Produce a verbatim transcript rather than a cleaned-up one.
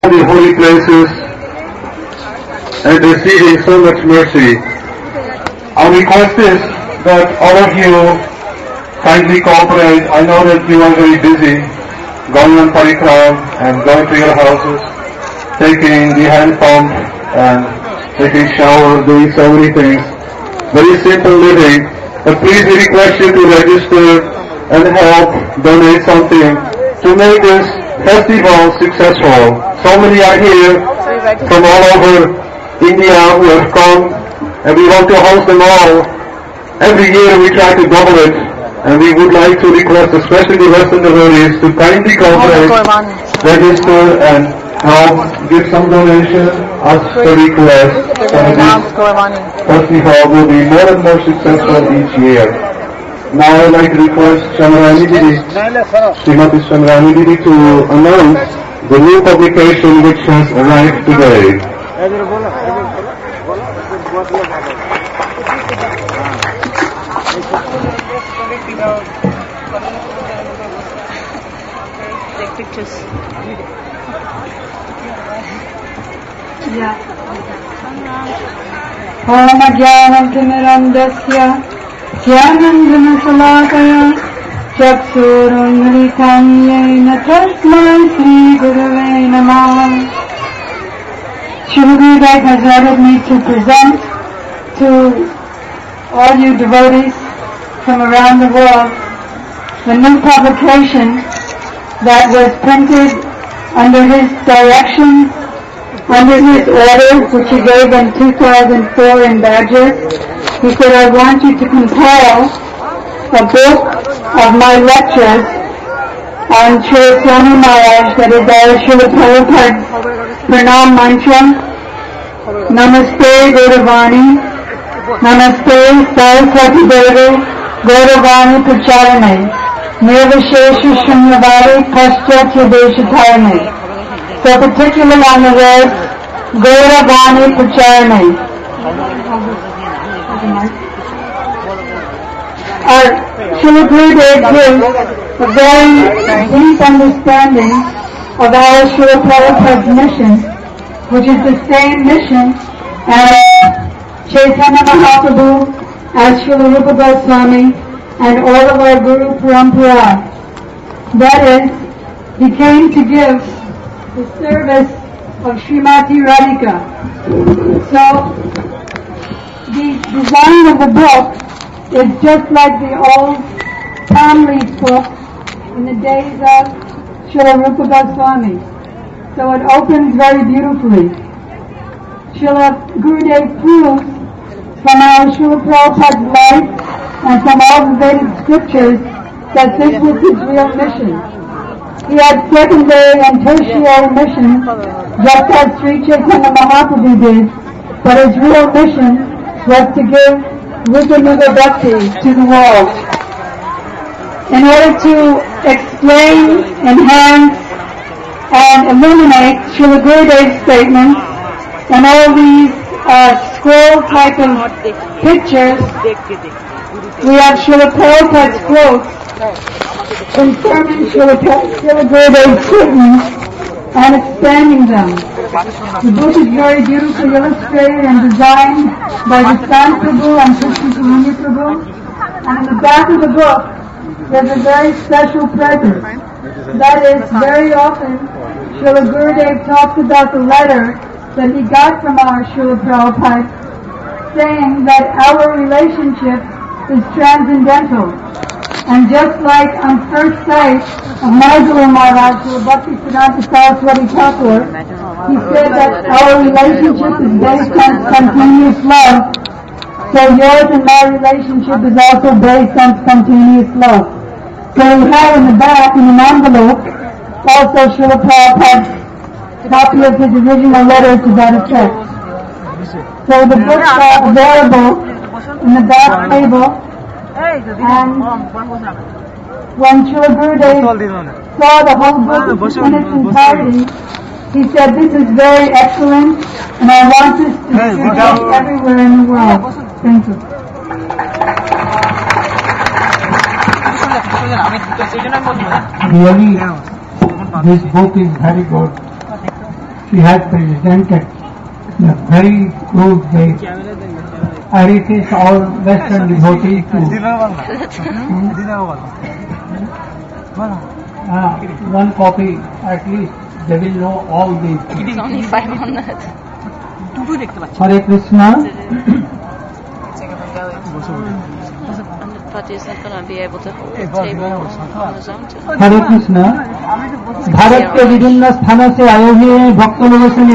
the holy places and receiving so much mercy. Our request is that all of you kindly cooperate. I know that you are very busy going on parikram and going to your houses, taking the hand pump and taking shower, doing so many things. Very simple living. But please we request you to register and help donate something to make this festival successful. So many are here from all over India who have come, and we want to host them all. Every year we try to double it, and we would like to request, especially the Western devotees, to kindly cooperate, register, and help give some donation as per request. And this festival will be more and more successful each year. Now I would like to request Shamrani Didi, Srimati Shamrani Didi, to announce the new publication which has arrived today. Take pictures. Yeah. Om Jnanatimirandasya Jnanandanasalakaya Chaksurunmritam Yena Tasmai Shri Gurave Namah. Shri Gurudev has ordered me to present to all you devotees from around the world the new publication that was printed under his direction, under his order, which he gave in two thousand four in Badger. He said, I want you to compile a book of my lectures on Chaitanya Maharaj, that is our Srila Prabhupada Pranam Mantra, Namaste Gauravani, Namaste Saraswati Devi, Gauravani Pracharane, Nirvishesha Shunyavadi Paschatya Deshatharane. So particularly on the word Gauravani Pracharane. Our Srila Gurudev gives a very deep understanding of our Srila Prabhupada's mission, which is the same mission as Chaitanya Mahaprabhu, as Srila Rupa Goswami, and all of our Guru Parampara. That is, he came to give the service of Srimati Radhika. So, the design of the book is just like the old palm leaf book in the days of Srila Rupa Goswami. So it opens very beautifully. Srila Gurudev proves from our Srila Prabhupada's life and from all the Vedic scriptures that this was his real mission. He had secondary and tertiary missions, just as Sri Chaitanya Mahaprabhu did, but his real mission was to give Rupa-Nuga Bhakti to the world. In order to explain, enhance, and illuminate Srila Gurudev's statements and all these uh, scroll type of pictures, we have Srila Prabhupada's quotes confirming Srila Gurudev's statements and expanding them. The book is very beautifully illustrated and designed by Vasant Prabhu and Krishna Karunya Prabhu. And in the back of the book, there's a very special present. That is, very often, Srila Gurudev talks about the letter that he got from our Srila Prabhupada, saying that our relationship is transcendental. And just like on first sight of my Guru Maharaj, Srila Bhaktisiddhanta Saraswati Thakur, he said that our relationship is based on spontaneous love, so yours and my relationship is also based on spontaneous love. So we have in the back, in an envelope, also Srila Prabhupada's copy of his original letter to that effect. So the books are available in the back table, and when Srila Gurudev saw the whole book in its entirety, he said, this is very excellent, and I want this to circulate everywhere in the world. Thank you. Really, this book is very good. she has presented in a very good way. And it is all Western devotees too. Uh, one copy at least, they will know all these things. It's only five hundred. Hare Krishna. But he's not going to be able to hold the table on his own. हरे कृष्ण। भारत के विभिन्न स्थानों से आए हुए भक्त लोगों से